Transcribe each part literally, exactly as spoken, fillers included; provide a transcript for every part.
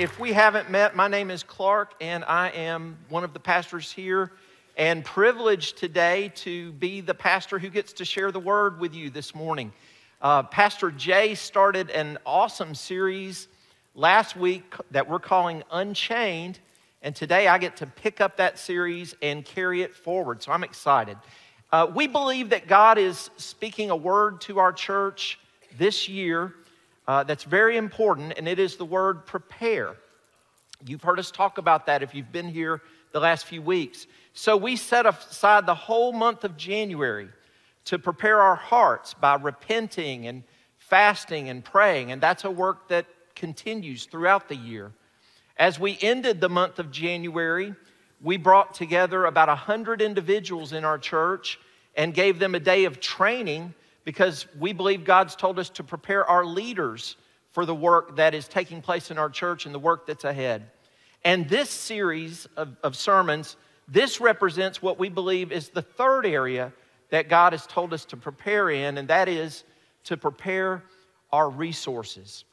if we haven't met, my name is Clark, and I am one of the pastors here, and privileged today to be the pastor who gets to share the word with you this morning. Uh, Pastor Jay started an awesome series last week that we're calling Unchained, and today I get to pick up that series and carry it forward, so I'm excited. Uh, we believe that God is speaking a word to our church this year Uh, that's very important, and it is the word prepare. You've heard us talk about that if you've been here the last few weeks. So we set aside the whole month of January to prepare our hearts by repenting and fasting and praying, and that's a work that continues throughout the year. As we ended the month of January, we brought together about one hundred individuals in our church and gave them a day of training, because we believe God's told us to prepare our leaders for the work that is taking place in our church and the work that's ahead. And this series of, of sermons, this represents what we believe is the third area that God has told us to prepare in, and that is to prepare our resources.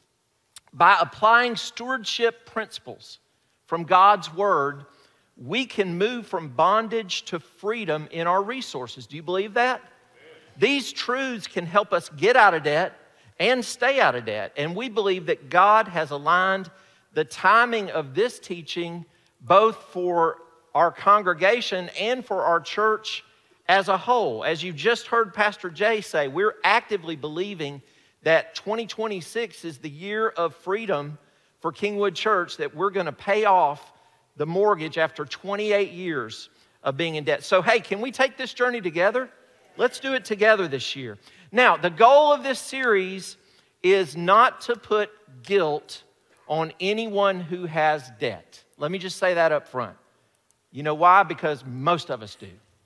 By applying stewardship principles from God's Word, we can move from bondage to freedom in our resources. Do you believe that? These truths can help us get out of debt and stay out of debt. And we believe that God has aligned the timing of this teaching both for our congregation and for our church as a whole. As you just heard Pastor Jay say, we're actively believing that twenty twenty-six is the year of freedom for Kingwood Church, that we're going to pay off the mortgage after twenty-eight years of being in debt. So, hey, can we take this journey together? Let's do it together this year. Now, the goal of this series is not to put guilt on anyone who has debt. Let me just say that up front. You know why? Because most of us do.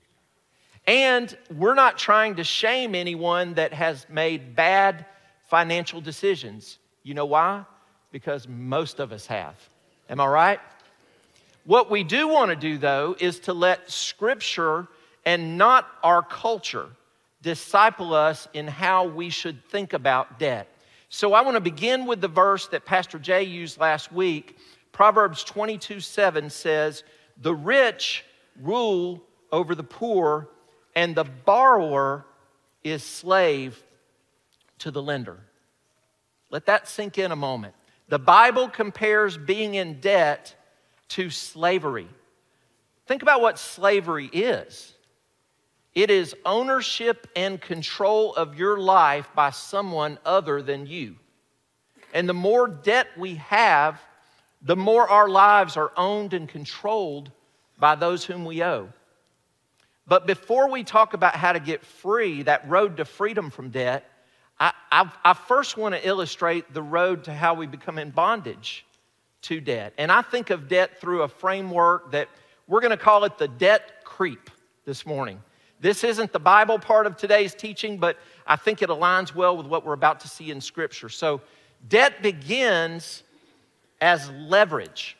And we're not trying to shame anyone that has made bad financial decisions. You know why? Because most of us have. Am I right? What we do want to do, though, is to let Scripture and not our culture disciple us in how we should think about debt. So I want to begin with the verse that Pastor Jay used last week. Proverbs twenty-two seven says, "The rich rule over the poor, and the borrower is slave to the lender." Let that sink in a moment. The Bible compares being in debt to slavery. Think about what slavery is. It is ownership and control of your life by someone other than you. And the more debt we have, the more our lives are owned and controlled by those whom we owe. But before we talk about how to get free, that road to freedom from debt, I, I, I first want to illustrate the road to how we become in bondage to debt. And I think of debt through a framework that we're going to call it the debt creep this morning. This isn't the Bible part of today's teaching, but I think it aligns well with what we're about to see in Scripture. So, debt begins as leverage.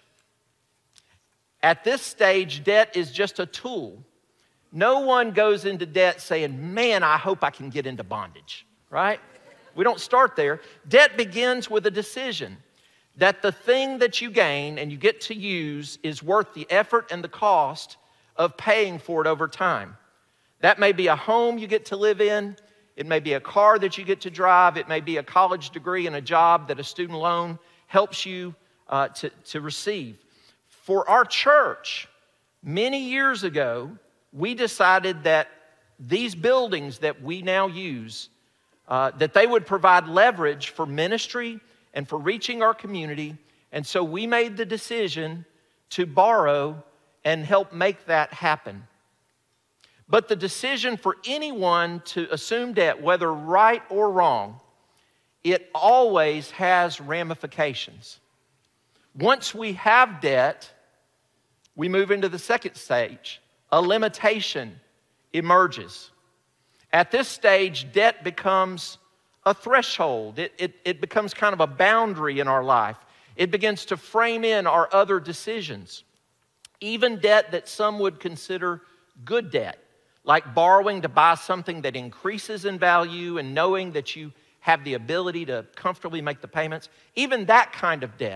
At this stage, debt is just a tool. No one goes into debt saying, "Man, I hope I can get into bondage," right? We don't start there. Debt begins with a decision that the thing that you gain and you get to use is worth the effort and the cost of paying for it over time. That may be a home you get to live in. It may be a car that you get to drive. It may be a college degree and a job that a student loan helps you uh, to, to receive. For our church, many years ago, we decided that these buildings that we now use, uh, that they would provide leverage for ministry and for reaching our community. And so we made the decision to borrow and help make that happen. But the decision for anyone to assume debt, whether right or wrong, it always has ramifications. Once we have debt, we move into the second stage. A limitation emerges. At this stage, debt becomes a threshold. It, it, it becomes kind of a boundary in our life. It begins to frame in our other decisions. Even debt that some would consider good debt, like borrowing to buy something that increases in value and knowing that you have the ability to comfortably make the payments. Even that kind of debt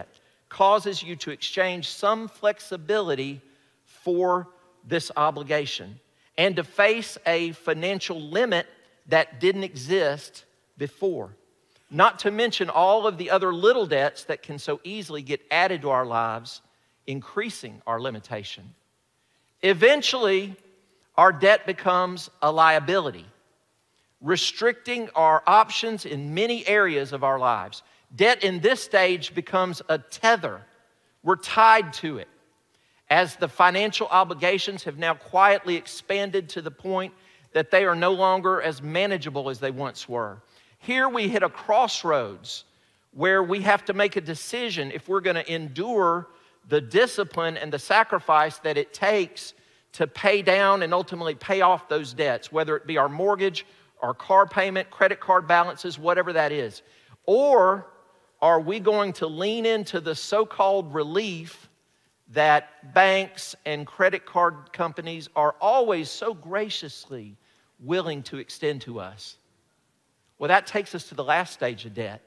causes you to exchange some flexibility for this obligation and to face a financial limit that didn't exist before. Not to mention all of the other little debts that can so easily get added to our lives, increasing our limitation. Eventually, our debt becomes a liability, restricting our options in many areas of our lives. Debt in this stage becomes a tether. We're tied to it, as the financial obligations have now quietly expanded to the point that they are no longer as manageable as they once were. Here we hit a crossroads where we have to make a decision if we're going to endure the discipline and the sacrifice that it takes to pay down and ultimately pay off those debts, whether it be our mortgage, our car payment, credit card balances, whatever that is. Or are we going to lean into the so-called relief that banks and credit card companies are always so graciously willing to extend to us? Well, that takes us to the last stage of debt,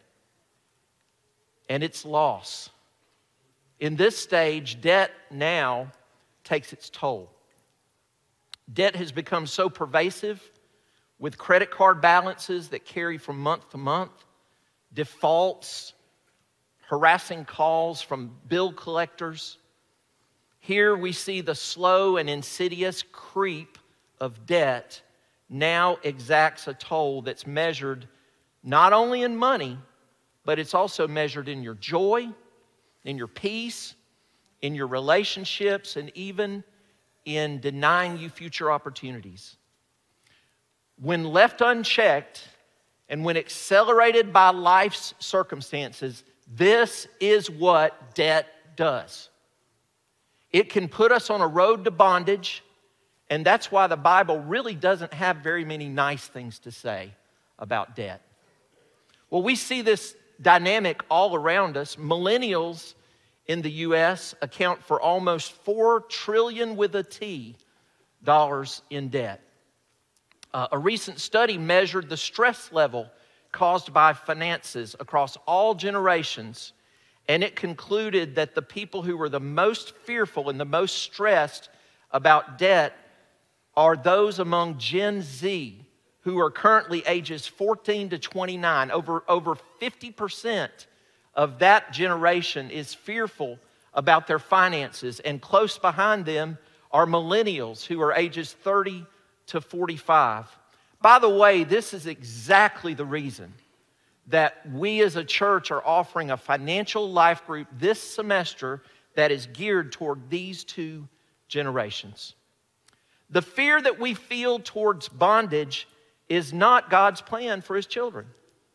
and it's loss. In this stage, debt now takes its toll. Debt has become so pervasive, with credit card balances that carry from month to month, defaults, harassing calls from bill collectors. Here we see the slow and insidious creep of debt now exacts a toll that's measured not only in money, but it's also measured in your joy, in your peace, in your relationships, and even in denying you future opportunities. When left unchecked and when accelerated by life's circumstances, this is what debt does. It can put us on a road to bondage, and that's why the Bible really doesn't have very many nice things to say about debt. Well, we see this dynamic all around us. Millennials in the U S account for almost four trillion dollars with a T dollars in debt. Uh, a recent study measured the stress level caused by finances across all generations, and it concluded that the people who were the most fearful and the most stressed about debt are those among Gen Z, who are currently ages fourteen to twenty-nine. Over, over fifty percent of that generation is fearful about their finances, and close behind them are millennials who are ages thirty to forty-five. By the way, this is exactly the reason that we as a church are offering a financial life group this semester that is geared toward these two generations. The fear that we feel towards bondage is not God's plan for His children.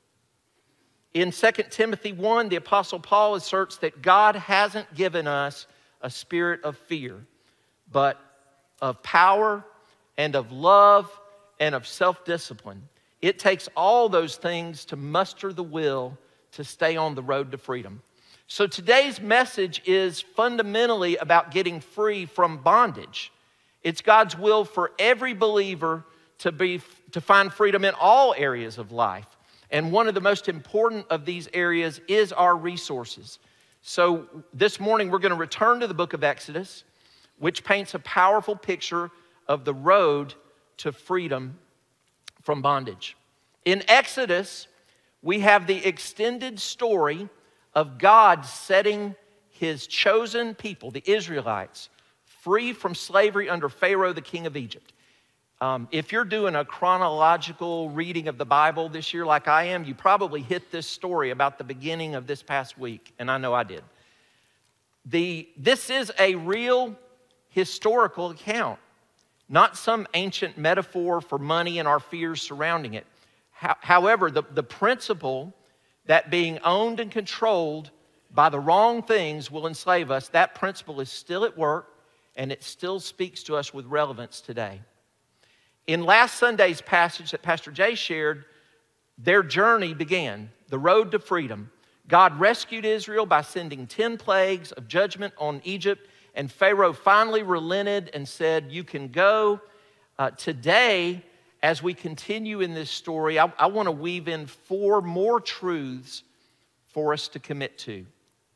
In Second Timothy one, the Apostle Paul asserts that God hasn't given us a spirit of fear, but of power and of love and of self-discipline. It takes all those things to muster the will to stay on the road to freedom. So today's message is fundamentally about getting free from bondage. It's God's will for every believer to be to find freedom in all areas of life. And one of the most important of these areas is our resources. So this morning we're going to return to the book of Exodus, which paints a powerful picture of the road to freedom from bondage. In Exodus, we have the extended story of God setting His chosen people, the Israelites, free from slavery under Pharaoh, the king of Egypt. Um, if you're doing a chronological reading of the Bible this year like I am, you probably hit this story about the beginning of this past week, and I know I did. The, this is a real historical account, not some ancient metaphor for money and our fears surrounding it. How, however, the, the principle that being owned and controlled by the wrong things will enslave us, that principle is still at work, and it still speaks to us with relevance today. In last Sunday's passage that Pastor Jay shared, their journey began, the road to freedom. God rescued Israel by sending ten plagues of judgment on Egypt, and Pharaoh finally relented and said, you can go. Uh, today, as we continue in this story, I, I want to weave in four more truths for us to commit to.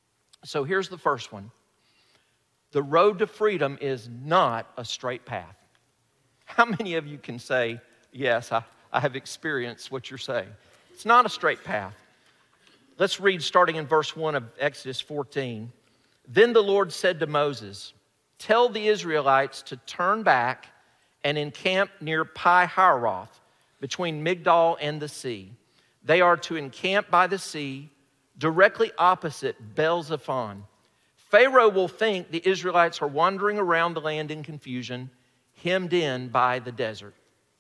So here's the first one. The road to freedom is not a straight path. How many of you can say, yes, I, I have experienced what you're saying? It's not a straight path. Let's read starting in verse one of Exodus fourteen. Then the Lord said to Moses, tell the Israelites to turn back and encamp near Pi-hahiroth, between Migdol and the sea. They are to encamp by the sea, directly opposite Baal-zephon. Pharaoh will think the Israelites are wandering around the land in confusion, hemmed in by the desert.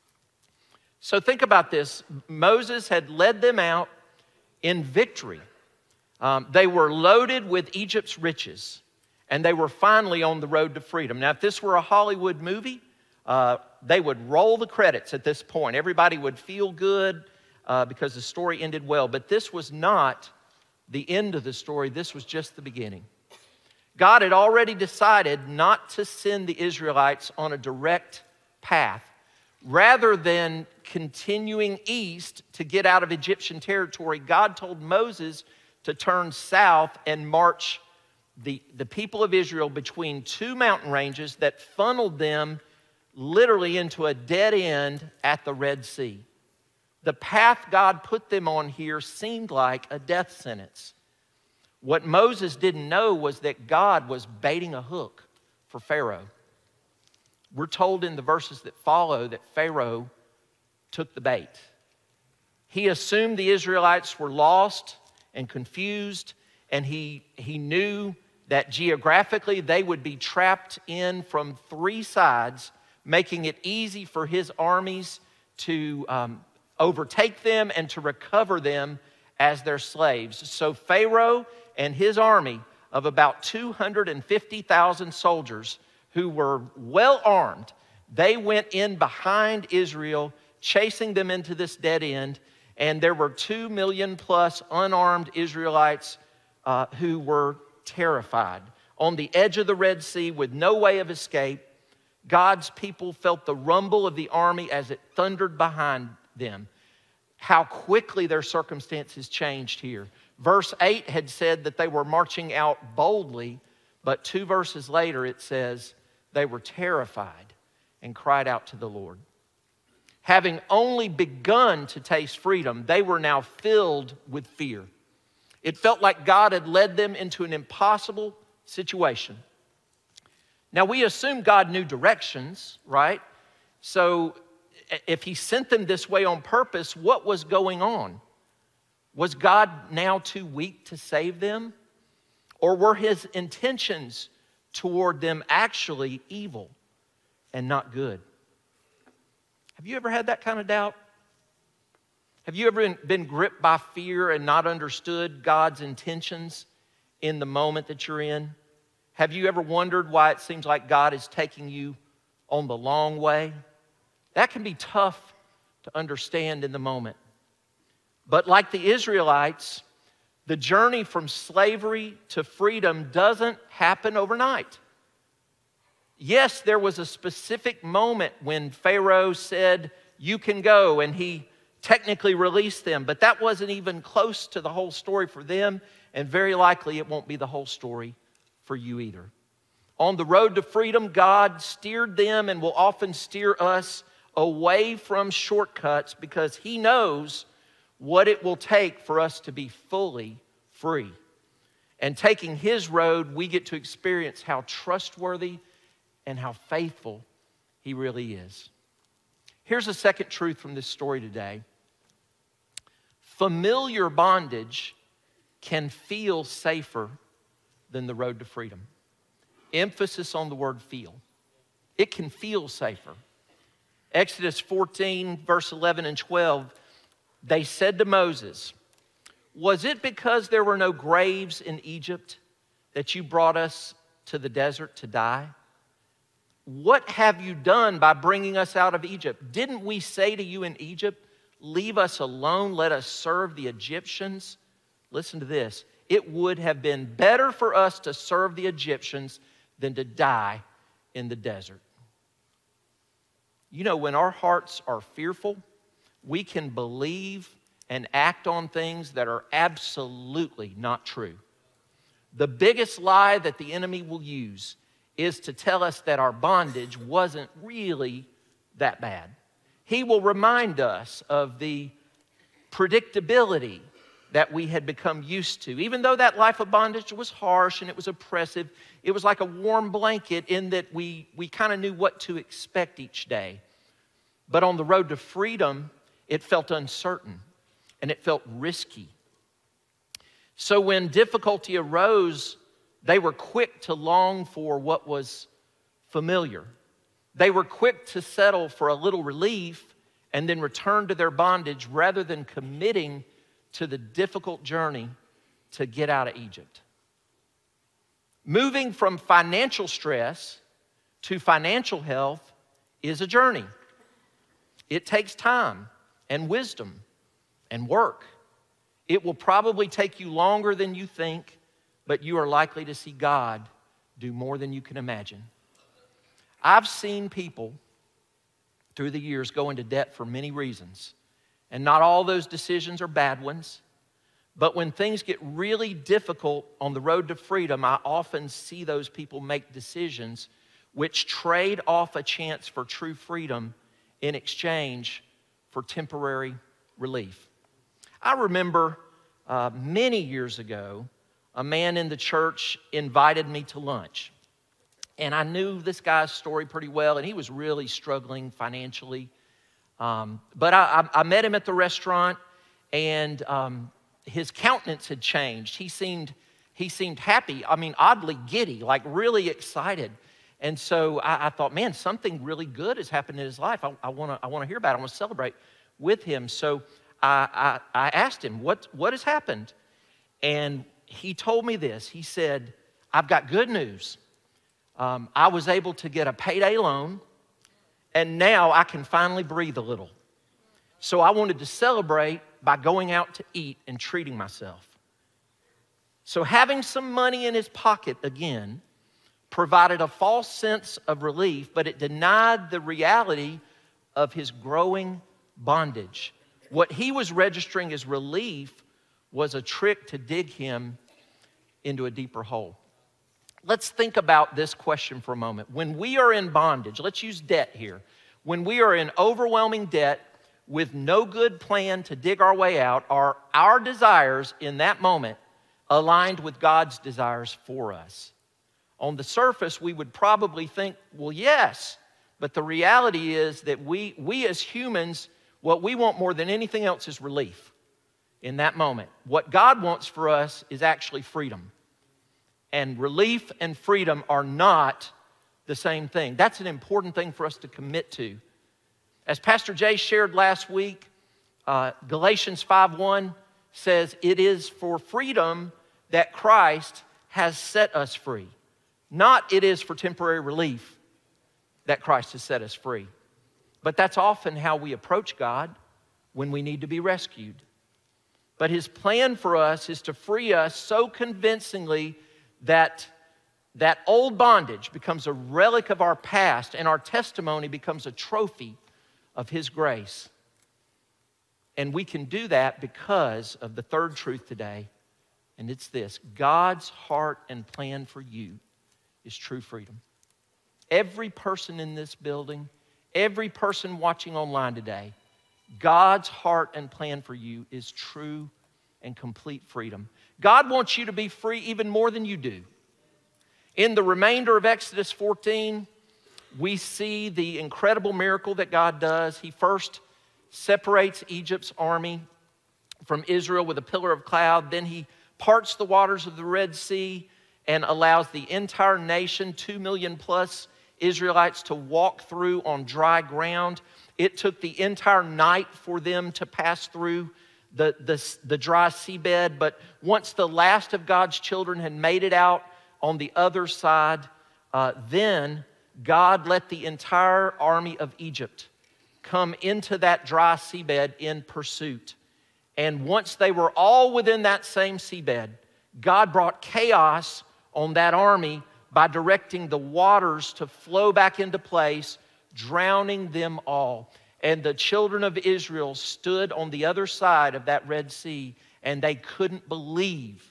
So think about this. Moses had led them out in victory. Um, they were loaded with Egypt's riches, and they were finally on the road to freedom. Now, if this were a Hollywood movie, uh, they would roll the credits at this point. Everybody would feel good uh, because the story ended well. But this was not the end of the story. This was just the beginning. God had already decided not to send the Israelites on a direct path. Rather than continuing east to get out of Egyptian territory, God told Moses to turn south and march the, the people of Israel between two mountain ranges that funneled them literally into a dead end at the Red Sea. The path God put them on here seemed like a death sentence. What Moses didn't know was that God was baiting a hook for Pharaoh. We're told in the verses that follow that Pharaoh took the bait. He assumed the Israelites were lost and confused, and he, he knew that geographically they would be trapped in from three sides, making it easy for his armies to um, overtake them and to recover them as their slaves. So Pharaoh and his army of about two hundred fifty thousand soldiers who were well armed, they went in behind Israel, chasing them into this dead end, and there were two million plus unarmed Israelites uh, who were terrified. On the edge of the Red Sea with no way of escape, God's people felt the rumble of the army as it thundered behind them. How quickly their circumstances changed here. Verse eight had said that they were marching out boldly, but two verses later it says they were terrified and cried out to the Lord. Having only begun to taste freedom, they were now filled with fear. It felt like God had led them into an impossible situation. Now, we assume God knew directions, right? So if he sent them this way on purpose, what was going on? Was God now too weak to save them? Or were his intentions toward them actually evil and not good? Have you ever had that kind of doubt? Have you ever been gripped by fear and not understood God's intentions in the moment that you're in? Have you ever wondered why it seems like God is taking you on the long way? That can be tough to understand in the moment. But like the Israelites, the journey from slavery to freedom doesn't happen overnight. Yes, there was a specific moment when Pharaoh said, "You can go," and he technically released them, but that wasn't even close to the whole story for them, and very likely it won't be the whole story for you either. On the road to freedom, God steered them and will often steer us away from shortcuts because he knows what it will take for us to be fully free. And taking his road, we get to experience how trustworthy and how faithful he really is. Here's a second truth from this story today. Familiar bondage can feel safer than the road to freedom. Emphasis on the word feel. It can feel safer. Exodus fourteen, verse eleven and twelve, they said to Moses, "Was it because there were no graves in Egypt that you brought us to the desert to die? What have you done by bringing us out of Egypt? Didn't we say to you in Egypt, 'Leave us alone, let us serve the Egyptians'?" Listen to this. It would have been better for us to serve the Egyptians than to die in the desert. You know, when our hearts are fearful, we can believe and act on things that are absolutely not true. The biggest lie that the enemy will use is to tell us that our bondage wasn't really that bad. He will remind us of the predictability that we had become used to. Even though that life of bondage was harsh and it was oppressive, it was like a warm blanket in that we, we kind of knew what to expect each day. But on the road to freedom, it felt uncertain and it felt risky. So when difficulty arose, they were quick to long for what was familiar. They were quick to settle for a little relief and then return to their bondage rather than committing to the difficult journey to get out of Egypt. Moving from financial stress to financial health is a journey. It takes time and wisdom and work. It will probably take you longer than you think, but you are likely to see God do more than you can imagine. I've seen people through the years go into debt for many reasons. And not all those decisions are bad ones. But when things get really difficult on the road to freedom, I often see those people make decisions which trade off a chance for true freedom in exchange for temporary relief. I remember uh, many years ago, a man in the church invited me to lunch. And I knew this guy's story pretty well, and he was really struggling financially. Um, but I, I, I met him at the restaurant, and um, his countenance had changed. He seemed, he seemed happy, I mean, oddly giddy, like really excited. And so I, I thought, man, something really good has happened in his life. I, I want to I wanna hear about it. I want to celebrate with him. So I, I, I asked him, what, what has happened? And he told me this. He said, I've got good news. Um, I was able to get a payday loan, and now I can finally breathe a little. So I wanted to celebrate by going out to eat and treating myself. So having some money in his pocket again provided a false sense of relief, but it denied the reality of his growing bondage. What he was registering as relief was a trick to dig him into a deeper hole. Let's think about this question for a moment. When we are in bondage, let's use debt here. When we are in overwhelming debt with no good plan to dig our way out, are our desires in that moment aligned with God's desires for us? On the surface, we would probably think, well, yes. But the reality is that we, we as humans, what we want more than anything else is relief in that moment. What God wants for us is actually freedom. And relief and freedom are not the same thing. That's an important thing for us to commit to. As Pastor Jay shared last week, uh, Galatians five one says, it is for freedom that Christ has set us free. Not it is for temporary relief that Christ has set us free. But that's often how we approach God when we need to be rescued. But His plan for us is to free us so convincingly that that old bondage becomes a relic of our past and our testimony becomes a trophy of His grace. And we can do that because of the third truth today, and it's this: God's heart and plan for you is true freedom. Every person in this building, every person watching online today, God's heart and plan for you is true and complete freedom. God wants you to be free even more than you do. In the remainder of Exodus fourteen, we see the incredible miracle that God does. He first separates Egypt's army from Israel with a pillar of cloud. Then He parts the waters of the Red Sea and allows the entire nation, two million plus Israelites, to walk through on dry ground. It took the entire night for them to pass through the, the, the dry seabed, but once the last of God's children had made it out on the other side, uh, then God let the entire army of Egypt come into that dry seabed in pursuit. And once they were all within that same seabed, God brought chaos on that army by directing the waters to flow back into place, drowning them all. And the children of Israel stood on the other side of that Red Sea, and they couldn't believe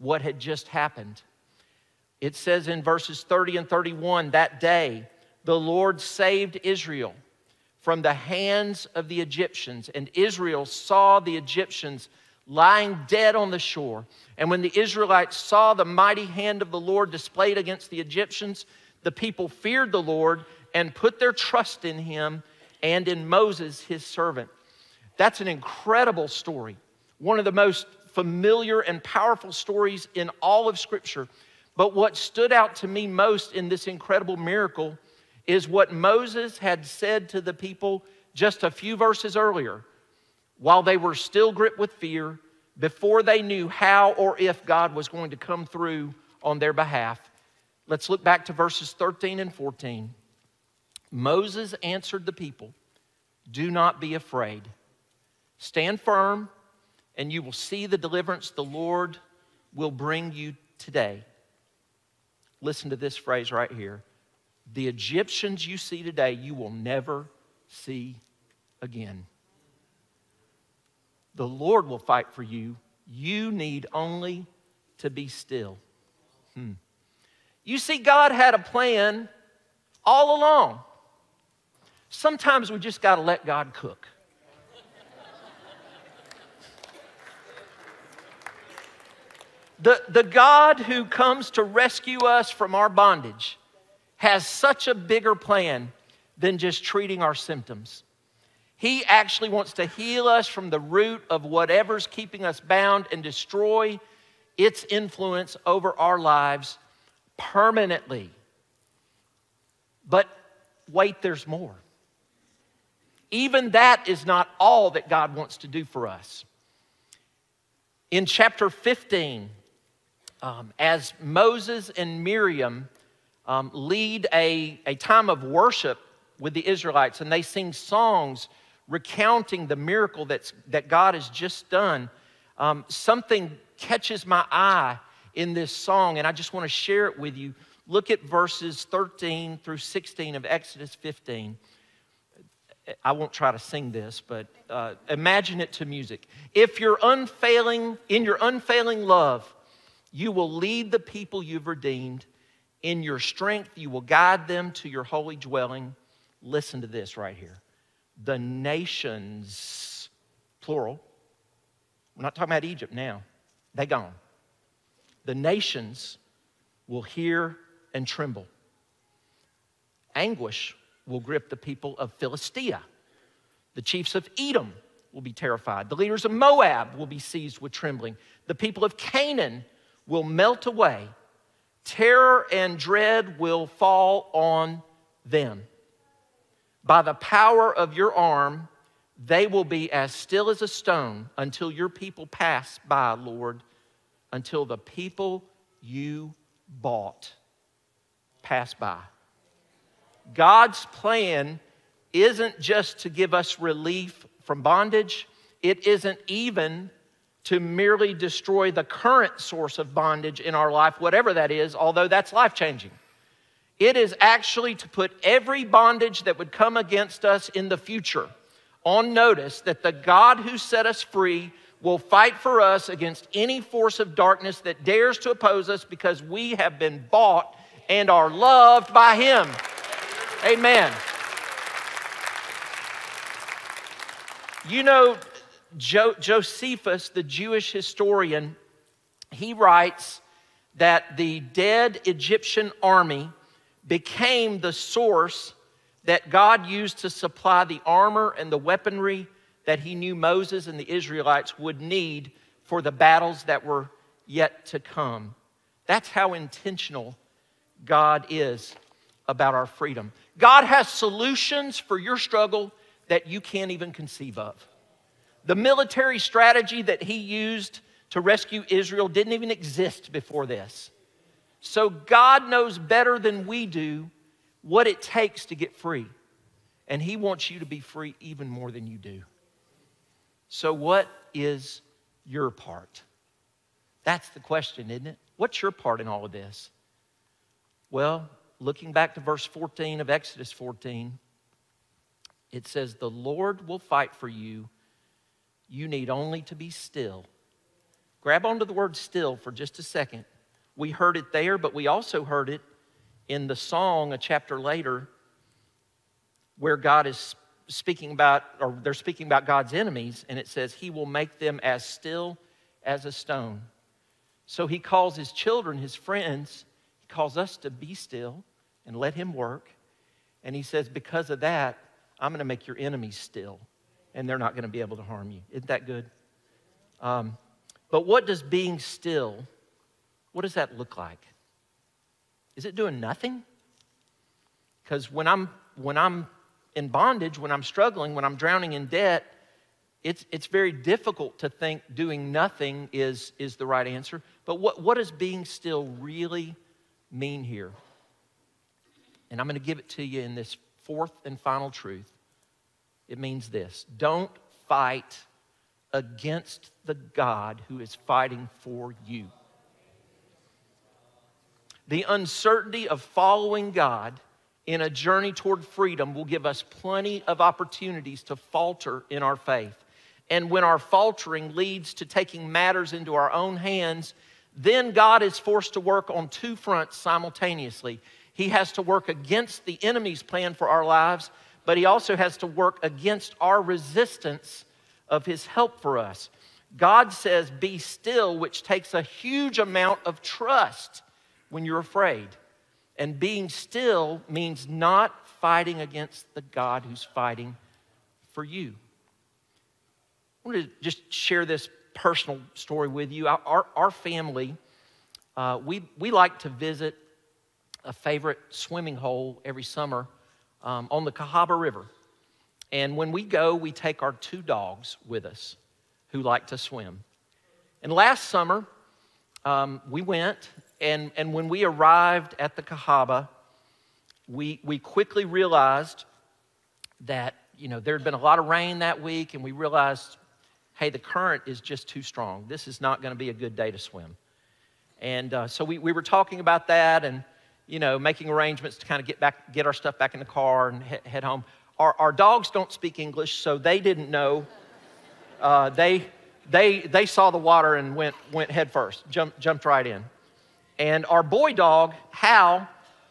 what had just happened. It says in verses thirty and thirty-one, that day the Lord saved Israel from the hands of the Egyptians, and Israel saw the Egyptians lying dead on the shore. And when the Israelites saw the mighty hand of the Lord displayed against the Egyptians, the people feared the Lord and put their trust in him and in Moses, his servant. That's an incredible story. One of the most familiar and powerful stories in all of Scripture. But what stood out to me most in this incredible miracle is what Moses had said to the people just a few verses earlier, while they were still gripped with fear, before they knew how or if God was going to come through on their behalf. Let's look back to verses thirteen and fourteen. Moses answered the people, "Do not be afraid. Stand firm, and you will see the deliverance the Lord will bring you today." Listen to this phrase right here. The Egyptians you see today, you will never see again. The Lord will fight for you. You need only to be still. Hmm. You see, God had a plan all along. Sometimes we just got to let God cook. The, the God who comes to rescue us from our bondage has such a bigger plan than just treating our symptoms. He actually wants to heal us from the root of whatever's keeping us bound and destroy its influence over our lives permanently. But wait, there's more. Even that is not all that God wants to do for us. In chapter fifteen, um, as Moses and Miriam um, lead a, a time of worship with the Israelites, and they sing songs recounting the miracle that's, that God has just done, um, something catches my eye in this song, and I just want to share it with you. Look at verses thirteen through sixteen of Exodus fifteen. I won't try to sing this, but uh, imagine it to music. If you're unfailing, in your unfailing love, you will lead the people you've redeemed. In your strength, you will guide them to your holy dwelling. Listen to this right here. The nations, plural. We're not talking about Egypt now. They gone. The nations will hear and tremble. Anguish will grip the people of Philistia. The chiefs of Edom will be terrified. The leaders of Moab will be seized with trembling. The people of Canaan will melt away. Terror and dread will fall on them. By the power of your arm, they will be as still as a stone until your people pass by, Lord, until the people you bought pass by. God's plan isn't just to give us relief from bondage. It isn't even to merely destroy the current source of bondage in our life, whatever that is, although that's life-changing. It is actually to put every bondage that would come against us in the future on notice that the God who set us free will fight for us against any force of darkness that dares to oppose us, because we have been bought and are loved by Him. Amen. You know, jo- Josephus, the Jewish historian, he writes that the dead Egyptian army became the source that God used to supply the armor and the weaponry that He knew Moses and the Israelites would need for the battles that were yet to come. That's how intentional God is about our freedom. God has solutions for your struggle that you can't even conceive of. The military strategy that He used to rescue Israel didn't even exist before this. So God knows better than we do what it takes to get free. And He wants you to be free even more than you do. So what is your part? That's the question, isn't it? What's your part in all of this? Well, looking back to verse fourteen of Exodus fourteen, it says, "The Lord will fight for you. You need only to be still Grab onto the word still for just a second. We heard it there, but we also heard it in the song a chapter later where God is speaking about, or they're speaking about God's enemies, and it says, he will make them as still as a stone. So he calls his children, his friends, he calls us to be still and let him work. And he says, because of that, I'm going to make your enemies still, and they're not going to be able to harm you. Isn't that good? Um, but what does being still, what does that look like? Is it doing nothing? Because when I'm, when I'm in bondage, when I'm struggling, when I'm drowning in debt, it's, it's very difficult to think doing nothing is, is the right answer. But what, what does being still really mean here? And I'm going to give it to you in this fourth and final truth. It means this: don't fight against the God who is fighting for you. The uncertainty of following God in a journey toward freedom will give us plenty of opportunities to falter in our faith. And when our faltering leads to taking matters into our own hands, then God is forced to work on two fronts simultaneously. He has to work against the enemy's plan for our lives, but he also has to work against our resistance of his help for us. God says, be still, which takes a huge amount of trust when you're afraid. And being still means not fighting against the God who's fighting for you. I want to just share this personal story with you. Our, our family, uh, we, we like to visit a favorite swimming hole every summer um, on the Cahaba River. And when we go, we take our two dogs with us who like to swim. And last summer, um, we went, and, and when we arrived at the Cahaba, we, we quickly realized that, you know, there had been a lot of rain that week, and we realized, hey, the current is just too strong. This is not going to be a good day to swim. And uh, so we, we were talking about that and, you know, making arrangements to kind of get back, get our stuff back in the car and he, head home. Our, our dogs don't speak English, so they didn't know. Uh, they, they, they saw the water and went, went head first, jumped, jumped right in. And our boy dog, Hal,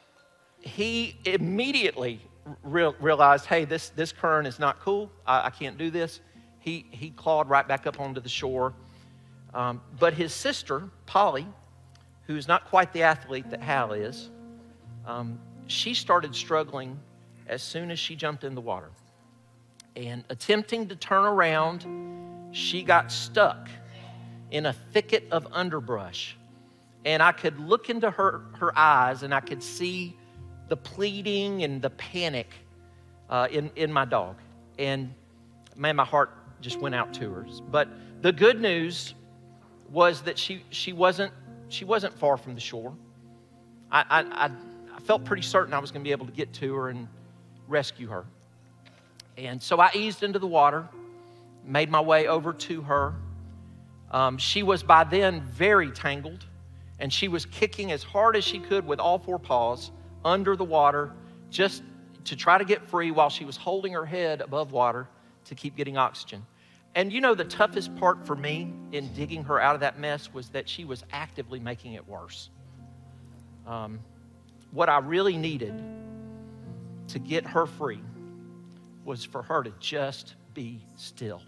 he immediately re- realized, hey, this, this current is not cool. I, I can't do this. He, he clawed right back up onto the shore. Um, but his sister, Polly, who's not quite the athlete that Hal is, um, she started struggling as soon as she jumped in the water. And attempting to turn around, she got stuck in a thicket of underbrush. And I could look into her, her eyes, and I could see the pleading and the panic uh, in, in my dog. And man, my heart just went out to her. But the good news was that she, she, wasn't, she wasn't far from the shore. I, I, I, I felt pretty certain I was going to be able to get to her and rescue her. And so I eased into the water, made my way over to her. Um, she was by then very tangled, and she was kicking as hard as she could with all four paws under the water just to try to get free while she was holding her head above water to keep getting oxygen. And you know, the toughest part for me in digging her out of that mess was that she was actively making it worse. Um, what I really needed to get her free was for her to just be still.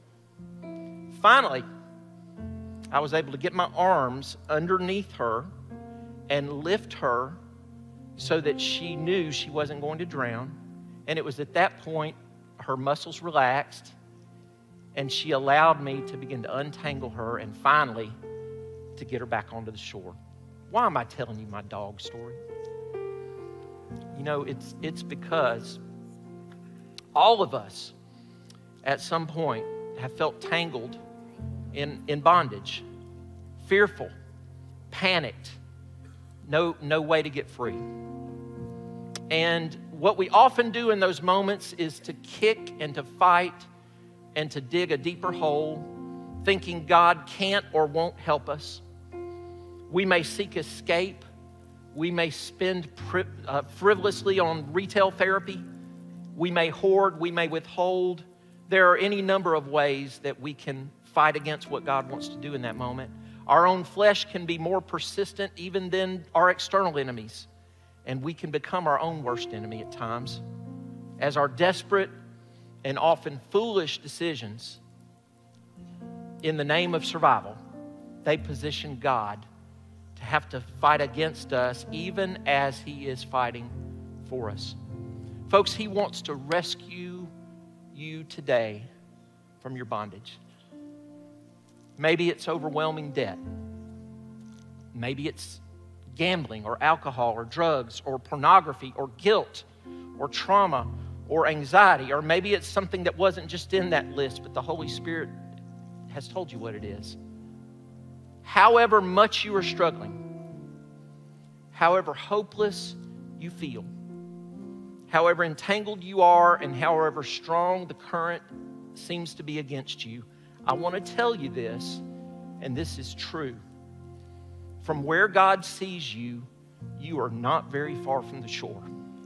Finally, I was able to get my arms underneath her and lift her so that she knew she wasn't going to drown. And it was at that point her muscles relaxed, and she allowed me to begin to untangle her and finally to get her back onto the shore. Why am I telling you my dog story? You know, it's, it's because all of us at some point have felt tangled in, in bondage, fearful, panicked, no, no way to get free. And what we often do in those moments is to kick and to fight and to dig a deeper hole, thinking God can't or won't help us. We may seek escape. We may spend pri- uh, frivolously on retail therapy. We may hoard. We may withhold. There are any number of ways that we can fight against what God wants to do in that moment. Our own flesh can be more persistent even than our external enemies. And we can become our own worst enemy at times, as our desperate and often foolish decisions in the name of survival, they position God to have to fight against us even as He is fighting for us. Folks, He wants to rescue you today from your bondage. Maybe it's overwhelming debt. Maybe it's gambling or alcohol or drugs or pornography or guilt or trauma or anxiety. Or maybe it's something that wasn't just in that list, but the Holy Spirit has told you what it is. However much you are struggling, however hopeless you feel, however entangled you are, and however strong the current seems to be against you, I want to tell you this, and this is true. From where God sees you, you are not very far from the shore.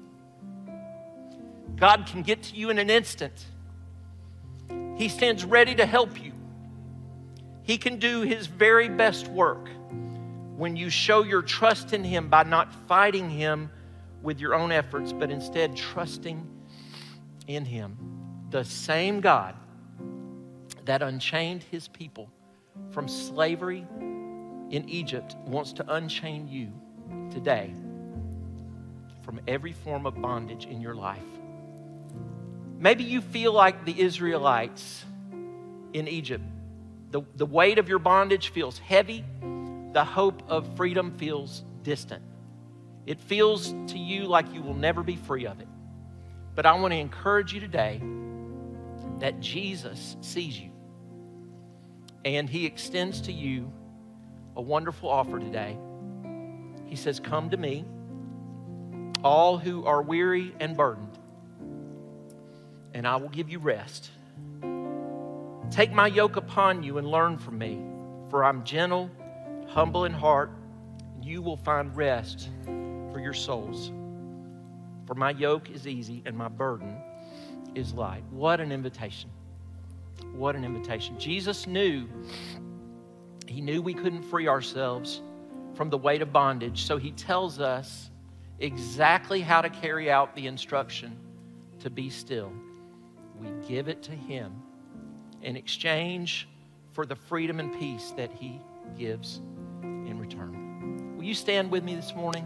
God can get to you in an instant. He stands ready to help you. He can do His very best work when you show your trust in Him by not fighting Him with your own efforts, but instead trusting in Him. The same God that unchained His people from slavery in Egypt wants to unchain you today from every form of bondage in your life. Maybe you feel like the Israelites in Egypt. The, the weight of your bondage feels heavy. The hope of freedom feels distant. It feels to you like you will never be free of it. But I want to encourage you today that Jesus sees you. And He extends to you a wonderful offer today. He says, "Come to me, all who are weary and burdened, and I will give you rest. Take my yoke upon you and learn from me, for I'm gentle, humble in heart, and you will find rest for your souls. For my yoke is easy and my burden is light." What an invitation. What an invitation. Jesus knew, He knew we couldn't free ourselves from the weight of bondage, so He tells us exactly how to carry out the instruction to be still. We give it to Him in exchange for the freedom and peace that He gives in return. Will you stand with me this morning?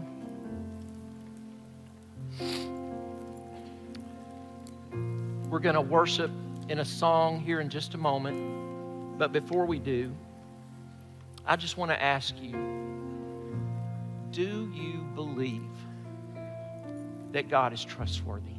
We're going to worship in a song here in just a moment. But before we do, I just want to ask you, do you believe that God is trustworthy?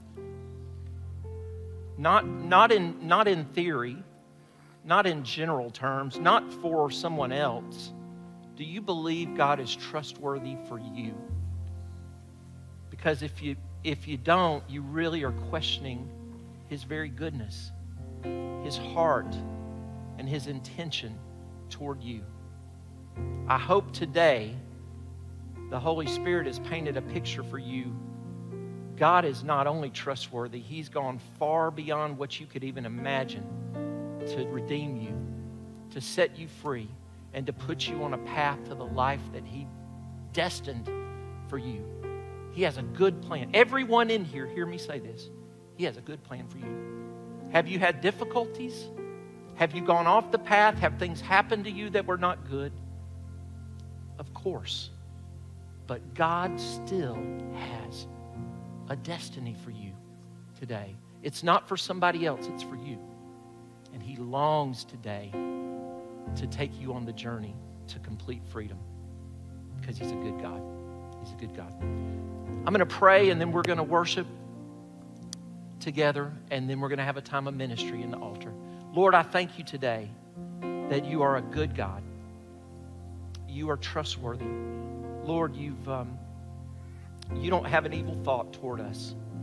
Not, not, in, not in theory, not in general terms, not for someone else. Do you believe God is trustworthy for you? Because if you, if you don't, you really are questioning His very goodness, His heart, and His intention toward you. I hope today the Holy Spirit has painted a picture for you. God is not only trustworthy, He's gone far beyond what you could even imagine to redeem you, to set you free, and to put you on a path to the life that He destined for you. He has a good plan. Everyone in here, hear me say this, He has a good plan for you. Have you had difficulties? Have you gone off the path? Have things happened to you that were not good? Of course. But God still has a destiny for you today. It's not for somebody else, it's for you. And He longs today to take you on the journey to complete freedom because He's a good God. He's a good God. I'm going to pray and then we're going to worship together and then we're going to have a time of ministry in the altar. Lord, I thank You today that You are a good God. You are trustworthy. Lord, you've um, you don't have an evil thought toward us.